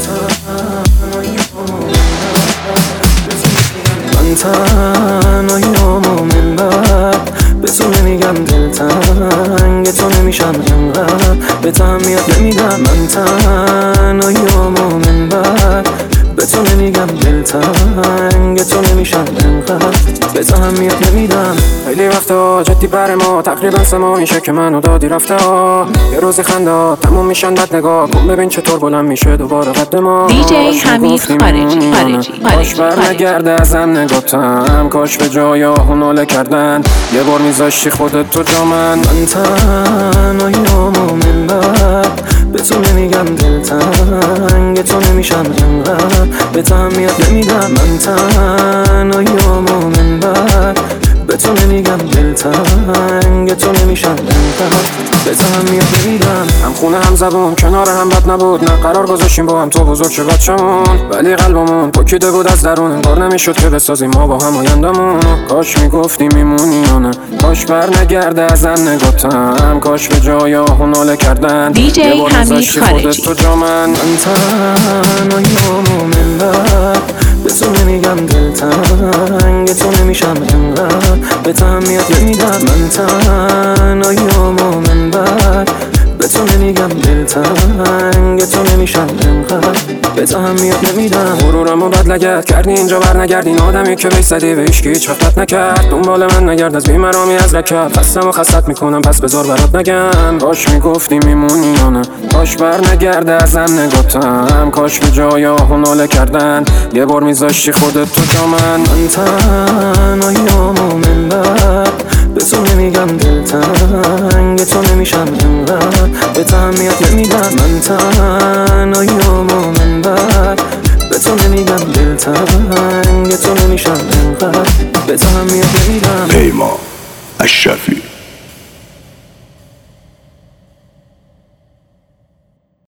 من تنهاییامو من بعد به تو نمیگم دلتنگ تو نمیشم انقدر به تو اهمیت نمیدم. من تنهاییامو من بعد به تو نمیگم دلتنگ تو نمیشم انقدر به تو اهمیت نمیدم. خیلی وقتا جدی بر ما تقریبا 3 ماه میشه که منو دادی رفته ها. یه روزی خندا تموم میشن بد نگاه کن ببین چطور بلند میشه دوباره قد ما. دیجی حمید خارجی کاش بر نگرده ازم نگاتم، کاش به جای آهو ناله کردن یه بار میذاشتی خودت تو جا من. من تنهاییامو من بعد به تو نمیگم دلتنگ تو نمیشم انقدر به تو اهمیت نمیدم. من تنهاییامو من بعد به تو نمیگم دلتنگ تو نمیشم انقدر به تو اهمیت نمیدم. هم خونه هم زبون کنار هم بد نبود، نه قرار گذاشتیم با هم تو بزرگ شه بچمون، ولی قلبمون پکیده بود از درون انگار نمیشد که بسازیم ما با هم آیندمون. کاش میگفتی میمونی یا نه، کاش بر نگرده ازم نگاتم، کاش به جای آهو ناله کردن دیجی حمید خارجی تو جا من. من تنهاییامو من بعد به تو نمیگم دلتنگ تو نمیشم انقدر به تو اهمیت نمیدم. من تنهاییامو من بعد به تو نمیگم دلتنگ تو نمیشم انقدر به تو اهمیت نمیدم. غرورمو بد لگد کردی اینجا بر نگردین، آدمی که بیش زدی به هیچکی هیچ وقت نکرد. دنبال من نگرد از بیمرامی از رکب، خستم و خستت میکنم پس بذار برات نگم. کاش میگفتی میمونی یا نه، کاش بر نگرده ازم نگاتم، کاش به جای آهو ناله کردن یه بار میذاشتی خودت تو جا من. من تنهاییامو من بعد به تو نمیگم دلتنگ تو نمیشم انقدر به تو اهمیت نمیدم. من تنهاییامو من بعد به تو نمیگم دلتنگ تو نمیشم انقدر به تو اهمیت نمیدم. پیمان اشرفی